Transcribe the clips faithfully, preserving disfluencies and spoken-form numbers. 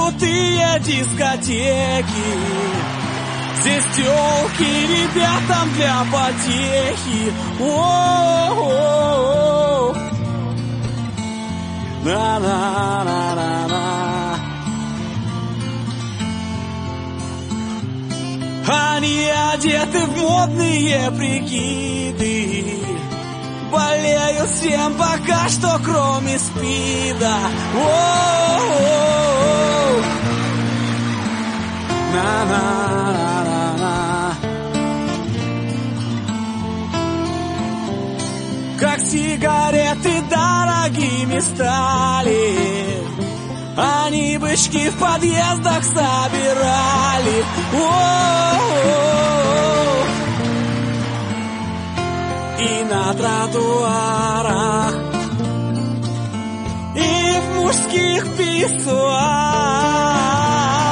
крутые дискотеки. Здесь тёлки ребятам для потехи. О-о-о-о. На-на-на-на-на. Они одеты в модные прикиды, болеют всем пока что, кроме СПИДа. О-о-о-о. На-на-на-на-на. Как сигареты дорогими стали, они бычки в подъездах собирали. О-о-о-о. И на тротуарах, и в мужских писсуарах.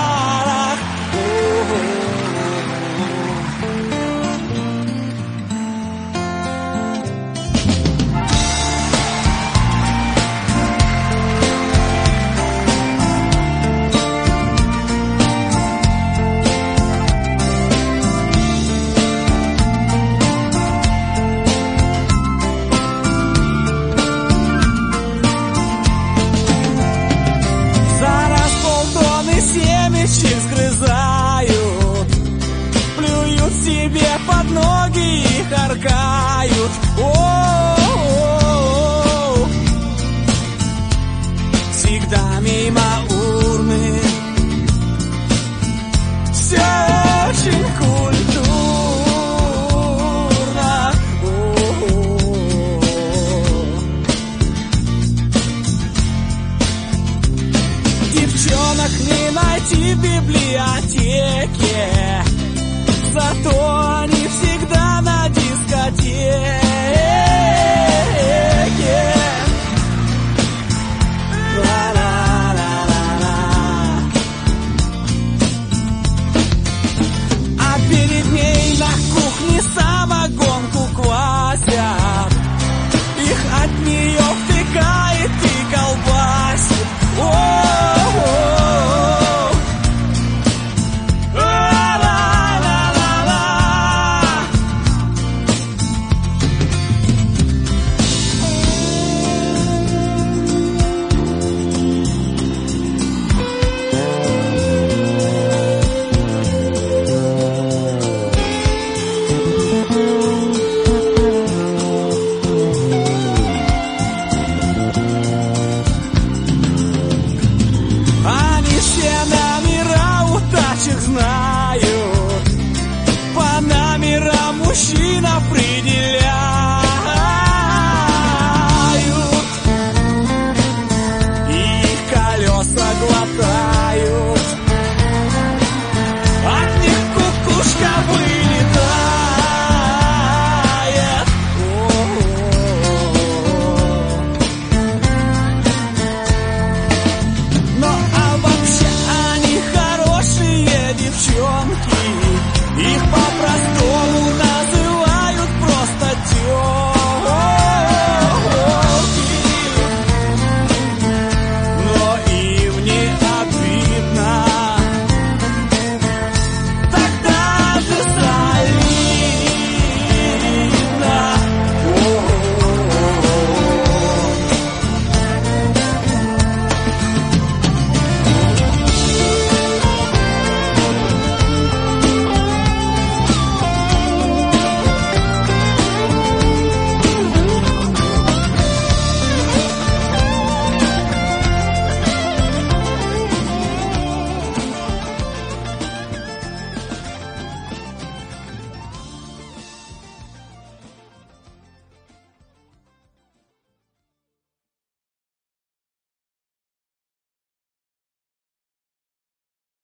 Семечек сгрызают, плюют себе под ноги и харкают. О-о-о-о. Всегда мимо урны, все очень культурно. О-о-о-о. Девчонок не найти в библиотеке, зато они всегда на дискотеке. Ла-ла-ла-ла-ла. А перед ней на кухне самогонку квасят, их от нее втыкает и колбасит. О-о-о-о. Знают, по номерам мужчин определяют, их колеса глотают, от них кукушка вылетает. Но а вообще они хорошие девчонки, их попросту